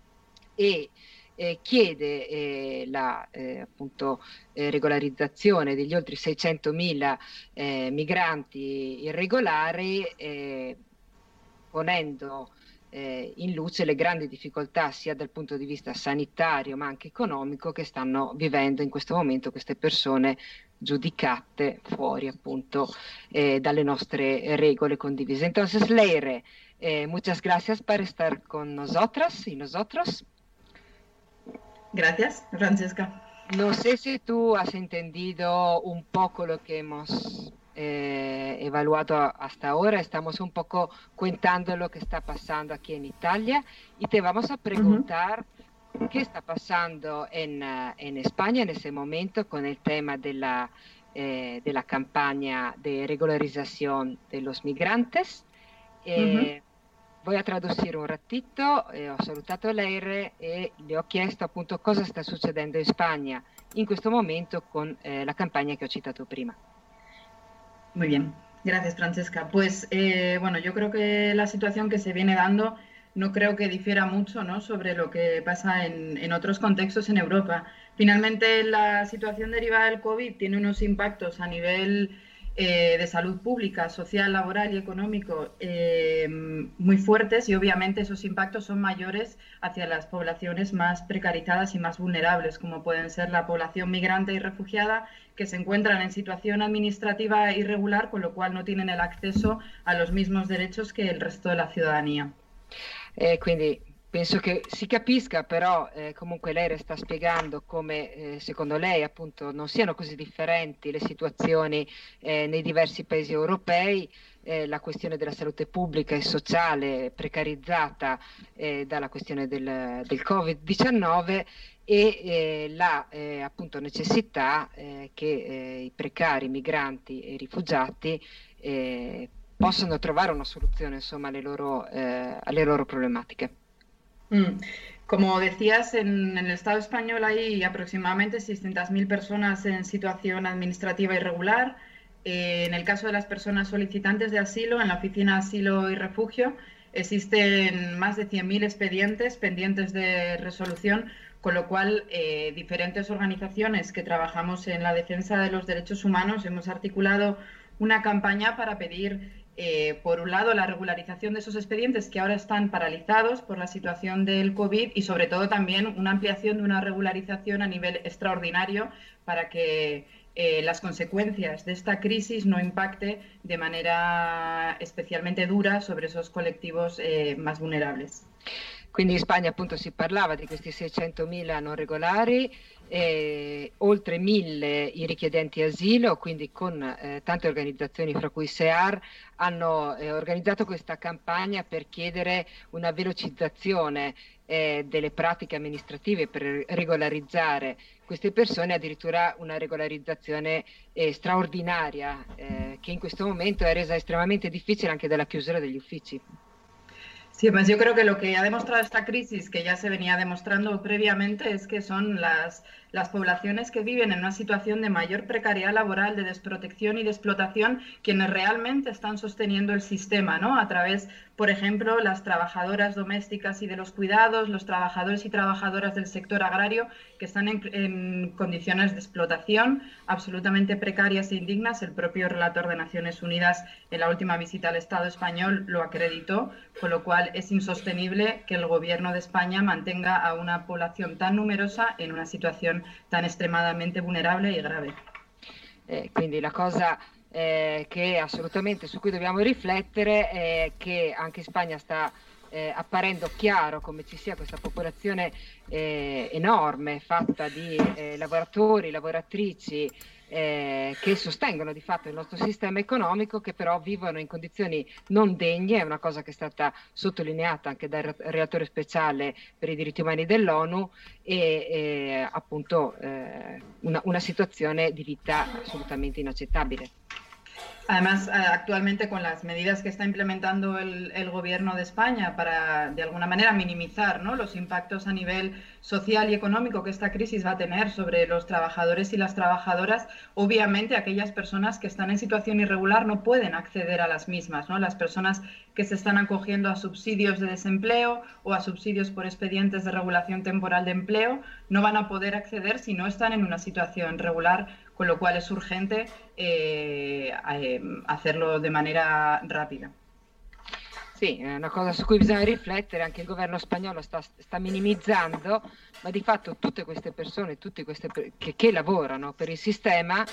e eh, chiede eh, la eh, appunto eh, regolarizzazione degli oltre seicentomila eh, migranti irregolari, eh, ponendo eh, in luce le grandi difficoltà sia dal punto di vista sanitario ma anche economico che stanno vivendo in questo momento queste persone giudicate fuori appunto eh, dalle nostre regole condivise. Entonces, Leire, eh, muchas gracias por estar con nosotras y nosotros. Gracias, Francesca. No sé si tú has entendido un poco lo que hemos Eh, evaluado hasta ahora. Estamos un poco contando lo que está pasando aquí en Italia y te vamos a preguntar uh-huh. qué está pasando en, uh, en España en ese momento con el tema de la, eh, de la campaña de regularización de los migrantes. Eh, uh-huh. Voy a traducir un ratito, eh, ho salutato Leire e le ho chiesto appunto cosa sta succedendo in Spagna in questo momento con eh, la campagna che ho citato prima. Muy bien, gracias Francesca. Pues eh, bueno, yo creo que la situación que se viene dando no creo que difiera mucho, ¿no?, sobre lo que pasa en, en otros contextos en Europa. Finalmente la situación derivada del COVID tiene unos impactos a nivel eh, de salud pública, social, laboral y económico eh, muy fuertes, y obviamente esos impactos son mayores hacia las poblaciones más precarizadas y más vulnerables, como pueden ser la población migrante y refugiada, que se encuentran en situación administrativa irregular, con lo cual no tienen el acceso a los mismos derechos che il resto della cittadinanza. Eh, quindi penso che si capisca, però eh, comunque lei sta spiegando come eh, secondo lei appunto non siano così differenti le situazioni eh, nei diversi paesi europei. Eh, la questione della salute pubblica e sociale precarizzata eh, dalla questione del, del covid diciannove e eh, la eh, appunto necessità eh, che eh, i precari, i migranti e i rifugiati eh, possano trovare una soluzione insomma alle loro, eh, alle loro problematiche. Mm. Como decías, en, en el Estado español hay aproximadamente seiscientas mil personas en situación administrativa irregular. Eh, en el caso de las personas solicitantes de asilo, en la Oficina de Asilo y Refugio existen más de cien mil expedientes pendientes de resolución, con lo cual eh, diferentes organizaciones que trabajamos en la defensa de los derechos humanos hemos articulado una campaña para pedir, eh, por un lado, la regularización de esos expedientes que ahora están paralizados por la situación del COVID y, sobre todo, también una ampliación de una regularización a nivel extraordinario para que eh, las consecuencias de esta crisis no impacte de manera especialmente dura sobre esos colectivos eh, más vulnerables. Quindi in Spagna appunto si parlava di questi seicentomila non regolari, eh, oltre mille i richiedenti asilo, quindi con eh, tante organizzazioni fra cui SEAR hanno eh, organizzato questa campagna per chiedere una velocizzazione eh, delle pratiche amministrative per regolarizzare queste persone, addirittura una regolarizzazione eh, straordinaria eh, che in questo momento è resa estremamente difficile anche dalla chiusura degli uffici. Sí, pues yo creo que lo que ha demostrado esta crisis, que ya se venía demostrando previamente, es que son las, las poblaciones que viven en una situación de mayor precariedad laboral, de desprotección y de explotación, quienes realmente están sosteniendo el sistema, ¿no? A través, por ejemplo, las trabajadoras domésticas y de los cuidados, los trabajadores y trabajadoras del sector agrario, que están en, en condiciones de explotación absolutamente precarias e indignas. El propio relator de Naciones Unidas en la última visita al Estado español lo acreditó, con lo cual es insostenible que el gobierno de España mantenga a una población tan numerosa en una situación tan extremadamente vulnerable y grave. Eh, quindi la cosa eh, che assolutamente su cui dobbiamo riflettere è che anche in Spagna sta eh, apparendo chiaro come ci sia questa popolazione eh, enorme fatta di eh, lavoratori, lavoratrici Eh, che sostengono di fatto il nostro sistema economico, che però vivono in condizioni non degne. È una cosa che è stata sottolineata anche dal relatore speciale per i diritti umani dell'ONU e eh, appunto eh, una, una situazione di vita assolutamente inaccettabile. Además, actualmente con las medidas que está implementando el, el gobierno de España para, de alguna manera, minimizar, ¿no?, los impactos a nivel social y económico que esta crisis va a tener sobre los trabajadores y las trabajadoras, obviamente aquellas personas que están en situación irregular no pueden acceder a las mismas, ¿no? Las personas que se están acogiendo a subsidios de desempleo o a subsidios por expedientes de regulación temporal de empleo no van a poder acceder si no están en una situación regular, con lo cual es urgente eh, eh, hacerlo de manera rapida. Sì, è una cosa su cui bisogna riflettere. Anche il governo spagnolo sta, sta minimizzando, ma di fatto tutte queste persone, tutte queste che, che lavorano per il sistema,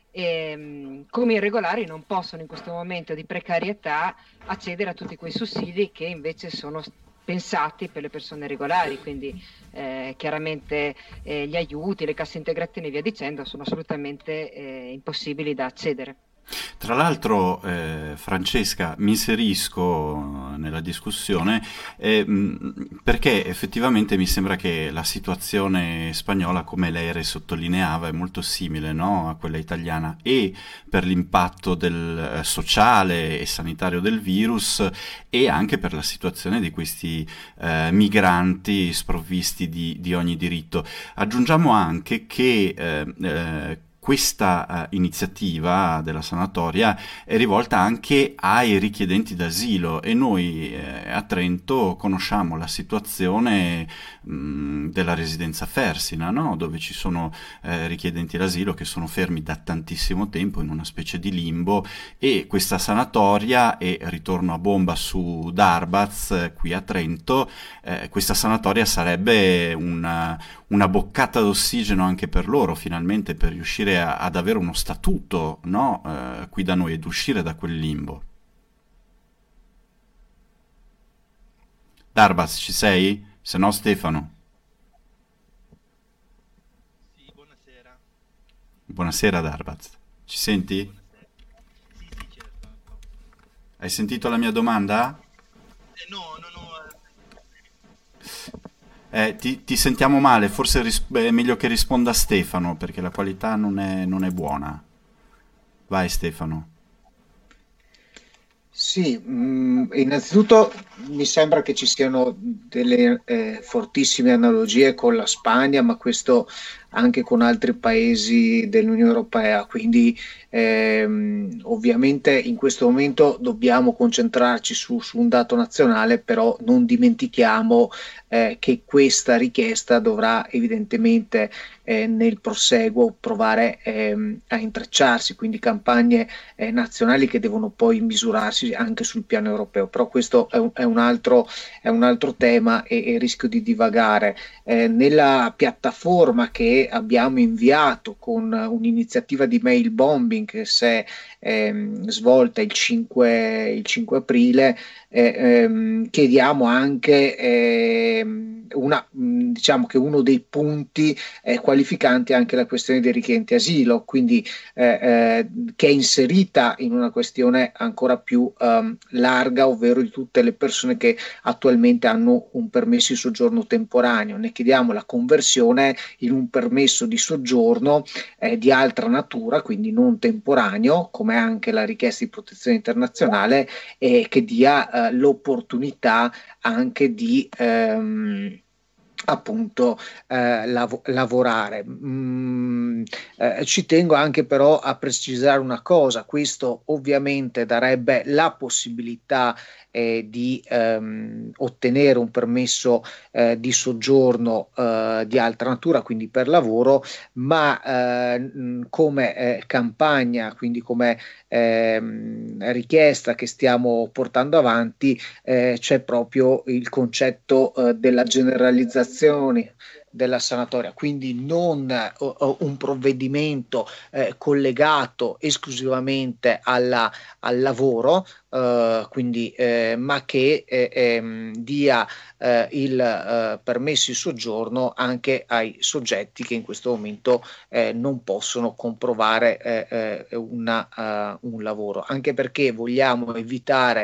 ehm, come irregolari non possono in questo momento di precarietà accedere a tutti quei sussidi che invece sono pensati per le persone regolari, quindi eh, chiaramente eh, gli aiuti, le casse integrazioni e via dicendo sono assolutamente eh, impossibili da accedere. Tra l'altro, eh, Francesca, mi inserisco nella discussione eh, perché effettivamente mi sembra che la situazione spagnola, come lei sottolineava, è molto simile, no, a quella italiana, e per l'impatto del, eh, sociale e sanitario del virus, e anche per la situazione di questi eh, migranti sprovvisti di, di ogni diritto. Aggiungiamo anche che eh, eh, questa uh, iniziativa della sanatoria è rivolta anche ai richiedenti d'asilo, e noi eh, a Trento conosciamo la situazione mh, della residenza Fersina, no? Dove ci sono eh, richiedenti d'asilo che sono fermi da tantissimo tempo in una specie di limbo, e questa sanatoria, e ritorno a bomba su Darbaz eh, qui a Trento, eh, questa sanatoria sarebbe una, una boccata d'ossigeno anche per loro, finalmente, per riuscire a, ad avere uno statuto, no, eh, qui da noi, ed uscire da quel limbo. Darbaz, ci sei? Se no, Stefano. Sì, buonasera. Buonasera, Darbaz. Ci senti? Buonasera. Sì, sì, certo. Hai sentito la mia domanda? Eh, no, no, no. Eh, ti, ti sentiamo male, forse ris- è meglio che risponda Stefano, perché la qualità non è, non è buona. Vai Stefano. Sì, mh, innanzitutto mi sembra che ci siano delle eh, fortissime analogie con la Spagna, ma questo anche con altri paesi dell'Unione Europea, quindi ehm, ovviamente in questo momento dobbiamo concentrarci su, su un dato nazionale, però non dimentichiamo eh, che questa richiesta dovrà evidentemente eh, nel proseguo provare ehm, a intrecciarsi, quindi campagne eh, nazionali che devono poi misurarsi anche sul piano europeo, però questo è un, è un altro, è un altro tema e, e rischio di divagare. Eh, nella piattaforma che abbiamo inviato con un'iniziativa di mail bombing che si è ehm, svolta il cinque, il cinque aprile, eh, ehm, chiediamo anche ehm, una, mh, diciamo che uno dei punti eh, qualificanti anche la questione dei richiedenti asilo, quindi eh, eh, che è inserita in una questione ancora più um, larga, ovvero di tutte le persone che attualmente hanno un permesso di soggiorno temporaneo. Ne chiediamo la conversione in un permesso di soggiorno eh, di altra natura, quindi non temporaneo, come anche la richiesta di protezione internazionale, e che dia eh, l'opportunità anche di ehm, appunto eh, lav- lavorare. Mm, eh, ci tengo anche però a precisare una cosa: questo ovviamente darebbe la possibilità eh, di ehm, ottenere un permesso eh, di soggiorno eh, di altra natura, quindi per lavoro, ma eh, come eh, campagna, quindi come ehm, richiesta che stiamo portando avanti, eh, c'è proprio il concetto eh, della generalizzazione della sanatoria, quindi non eh, un provvedimento eh, collegato esclusivamente alla, al lavoro, eh, quindi, eh, ma che eh, ehm, dia eh, il eh, permesso di soggiorno anche ai soggetti che in questo momento eh, non possono comprovare eh, eh, una, uh, un lavoro, anche perché vogliamo evitare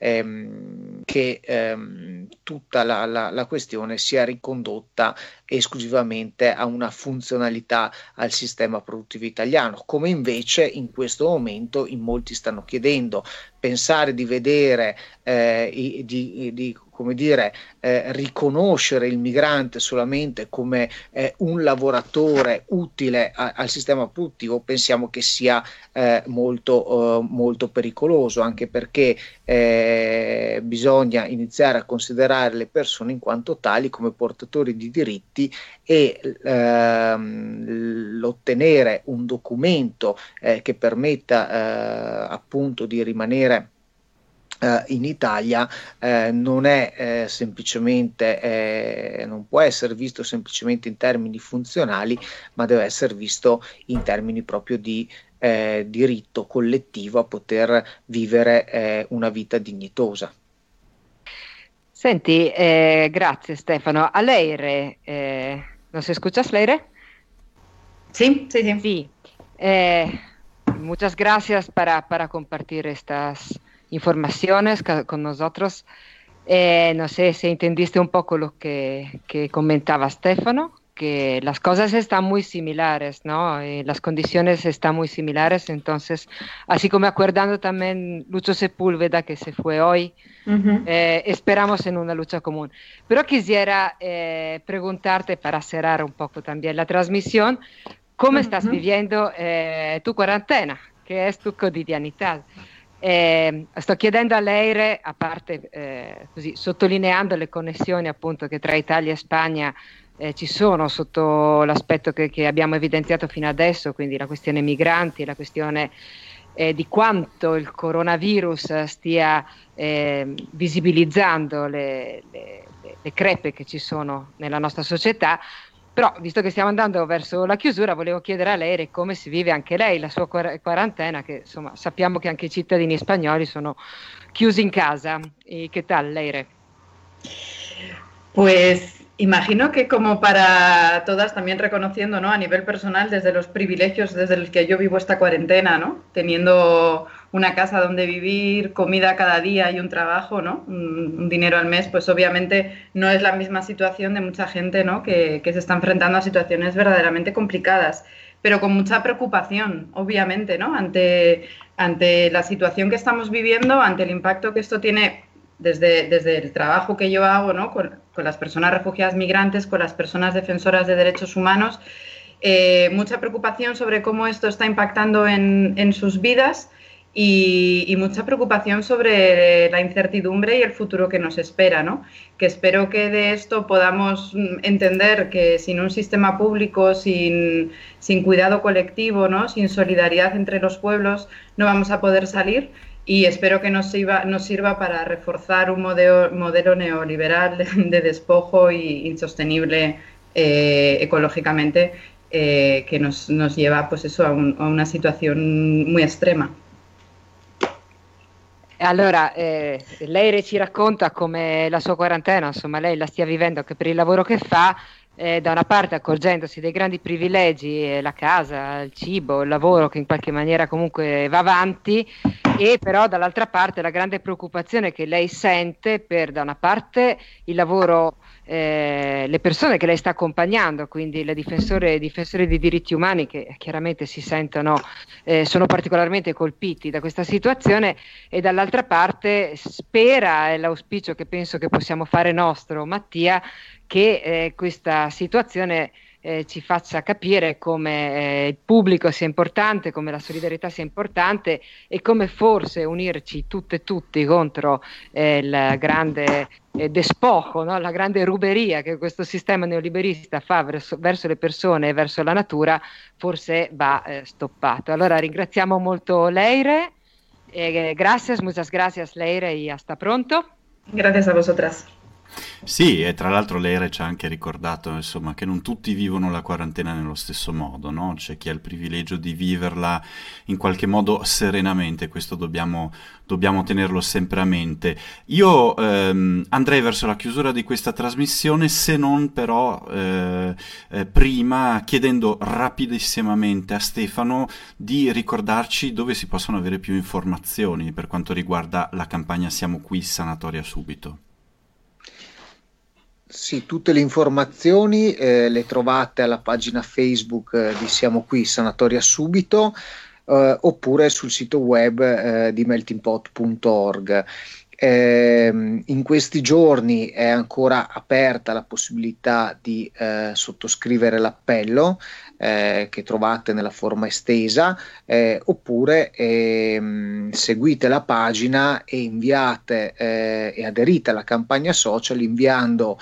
ehm, che ehm, tutta la, la, la questione sia ricondotta esclusivamente a una funzionalità al sistema produttivo italiano, come invece in questo momento in molti stanno chiedendo. Pensare di vedere eh, di, di come dire, eh, riconoscere il migrante solamente come eh, un lavoratore utile a, al sistema produttivo, pensiamo che sia eh, molto, eh, molto pericoloso, anche perché eh, bisogna iniziare a considerare le persone in quanto tali come portatori di diritti, e ehm, l'ottenere un documento eh, che permetta eh, appunto di rimanere in Italia eh, non è eh, semplicemente eh, non può essere visto semplicemente in termini funzionali, ma deve essere visto in termini proprio di eh, diritto collettivo a poter vivere eh, una vita dignitosa. Senti, eh, grazie Stefano. A Leire, eh, ¿nos escuchas, Leire? Sí, sí, sí. Sí. Eh, muchas gracias para, para compartir estas informaciones con nosotros. Eh, no sé si entendiste un poco lo que, que comentaba Stefano, que las cosas están muy similares, ¿no? Eh, las condiciones están muy similares, entonces, así como acordando también Lucho Sepúlveda, que se fue hoy, uh-huh. eh, esperamos en una lucha común. Pero quisiera eh, preguntarte, para cerrar un poco también la transmisión, ¿cómo uh-huh. estás viviendo eh, tu cuarentena? ¿Qué es tu cotidianità? Eh, sto chiedendo a Leire, a parte eh, così, sottolineando le connessioni appunto che tra Italia e Spagna eh, ci sono sotto l'aspetto che, che abbiamo evidenziato fino adesso, quindi la questione migranti, la questione eh, di quanto il coronavirus stia eh, visibilizzando le, le, le crepe che ci sono nella nostra società. Però, visto che stiamo andando verso la chiusura, volevo chiedere a lei come si vive anche lei la sua quarantena, che insomma sappiamo che anche i cittadini spagnoli sono chiusi in casa. ¿Y qué tal, Leire? Pues imagino que como para todas, también reconociendo, ¿no?, a nivel personal, desde los privilegios desde los que yo vivo esta cuarentena, ¿no?, teniendo una casa donde vivir, comida cada día y un trabajo, ¿no? Un, un dinero al mes, pues obviamente no es la misma situación de mucha gente, ¿no? Que, que se está enfrentando a situaciones verdaderamente complicadas, pero con mucha preocupación, obviamente, ¿no? Ante, ante la situación que estamos viviendo, ante el impacto que esto tiene desde, desde el trabajo que yo hago, ¿no? Con, con las personas refugiadas migrantes, con las personas defensoras de derechos humanos, eh, mucha preocupación sobre cómo esto está impactando en, en sus vidas. Y, y mucha preocupación sobre la incertidumbre y el futuro que nos espera, ¿no? Que espero que de esto podamos entender que sin un sistema público, sin, sin cuidado colectivo, ¿no? Sin solidaridad entre los pueblos, no vamos a poder salir, y espero que nos sirva, nos sirva para reforzar un modelo, modelo neoliberal de, de despojo y insostenible eh, ecológicamente, eh, que nos, nos lleva, pues eso, a, un, a una situación muy extrema. Allora, eh, lei ci racconta come la sua quarantena, insomma, lei la stia vivendo anche per il lavoro che fa, eh, da una parte accorgendosi dei grandi privilegi, eh, la casa, il cibo, il lavoro che in qualche maniera comunque va avanti, e però dall'altra parte la grande preoccupazione che lei sente per, da una parte, il lavoro, eh, le persone che lei sta accompagnando, quindi le difensore, difensori dei diritti umani, che chiaramente si sentono, eh, sono particolarmente colpiti da questa situazione, e dall'altra parte spera, è l'auspicio che penso che possiamo fare nostro, Mattia, che eh, questa situazione eh, ci faccia capire come eh, il pubblico sia importante, come la solidarietà sia importante, e come forse unirci tutte e tutti contro eh, il grande eh, despojo, no? La grande ruberia che questo sistema neoliberista fa verso, verso le persone e verso la natura, forse va eh, stoppato. Allora ringraziamo molto Leire, eh, gracias, muchas gracias Leire, y hasta pronto. Gracias a vosotras. Sì, e tra l'altro Leire ci ha anche ricordato, insomma, che non tutti vivono la quarantena nello stesso modo, no? C'è chi ha il privilegio di viverla in qualche modo serenamente, questo dobbiamo, dobbiamo tenerlo sempre a mente. Io ehm, andrei verso la chiusura di questa trasmissione, se non però eh, eh, prima chiedendo rapidissimamente a Stefano di ricordarci dove si possono avere più informazioni per quanto riguarda la campagna Siamo Qui, Sanatoria Subito. Sì, tutte le informazioni eh, le trovate alla pagina Facebook eh, di Siamo Qui, Sanatoria Subito, eh, oppure sul sito web eh, di melting pot punto org. Eh, in questi giorni è ancora aperta la possibilità di eh, sottoscrivere l'appello eh, che trovate nella forma estesa, eh, oppure ehm, seguite la pagina e inviate eh, e aderite alla campagna social inviando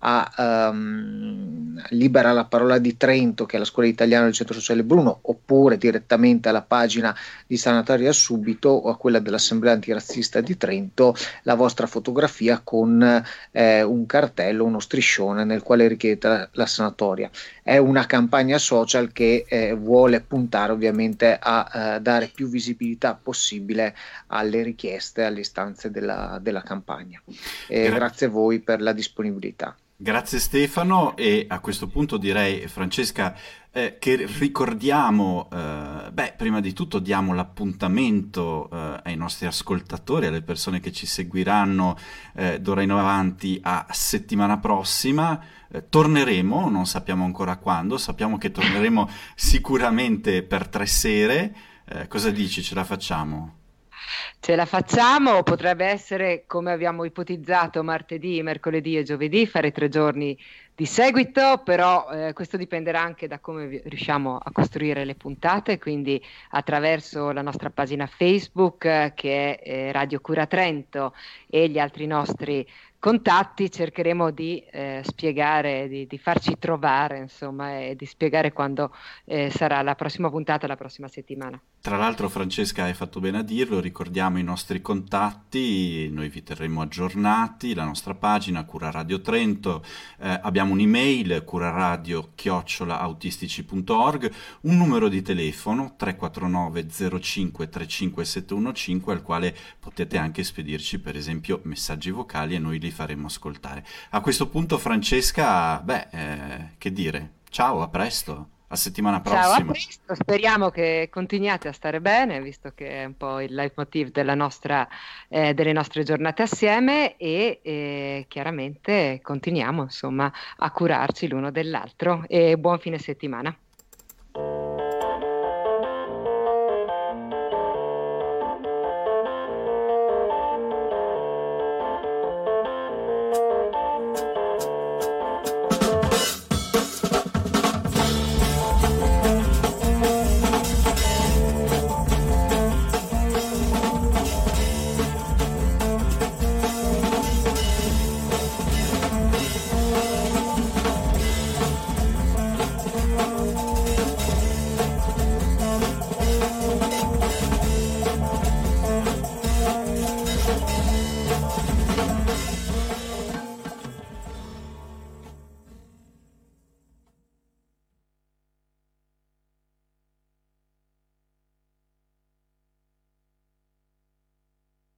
a um, Libera la Parola di Trento, che è la scuola italiana del Centro Sociale Bruno, oppure direttamente alla pagina di Sanatoria Subito o a quella dell'Assemblea Antirazzista di Trento, la vostra fotografia con eh, un cartello, uno striscione nel quale richiedete la, la sanatoria. È una campagna social che eh, vuole puntare ovviamente a eh, dare più visibilità possibile alle richieste, alle istanze della, della campagna. E Gra- grazie a voi per la disponibilità. Grazie Stefano, e a questo punto direi, Francesca, eh, che ricordiamo, eh, beh, prima di tutto diamo l'appuntamento eh, ai nostri ascoltatori, alle persone che ci seguiranno eh, d'ora in avanti a settimana prossima. Eh, torneremo, non sappiamo ancora quando, sappiamo che torneremo sicuramente per tre sere. Eh, cosa dici, ce la facciamo? Ce la facciamo, potrebbe essere come abbiamo ipotizzato martedì, mercoledì e giovedì, fare tre giorni di seguito, però eh, questo dipenderà anche da come riusciamo a costruire le puntate, quindi attraverso la nostra pagina Facebook eh, che è eh, Radio Cura Trento, e gli altri nostri contatti cercheremo di eh, spiegare, di, di farci trovare, insomma, e di spiegare quando eh, sarà la prossima puntata, la prossima settimana. Tra l'altro, Francesca, hai fatto bene a dirlo, ricordiamo i nostri contatti, noi vi terremo aggiornati, la nostra pagina Cura Radio Trento, eh, abbiamo un'email curaradio chiocciola autistici punto org, un numero di telefono tre quattro nove zero cinque tre cinque sette uno cinque al quale potete anche spedirci per esempio messaggi vocali e noi li faremo ascoltare. A questo punto, Francesca, beh, eh, che dire, ciao, a presto. A settimana Ciao, a prossima. presto, speriamo che continuiate a stare bene, visto che è un po' il leitmotiv della nostra, eh, delle nostre giornate assieme e eh, chiaramente continuiamo insomma a curarci l'uno dell'altro e buon fine settimana.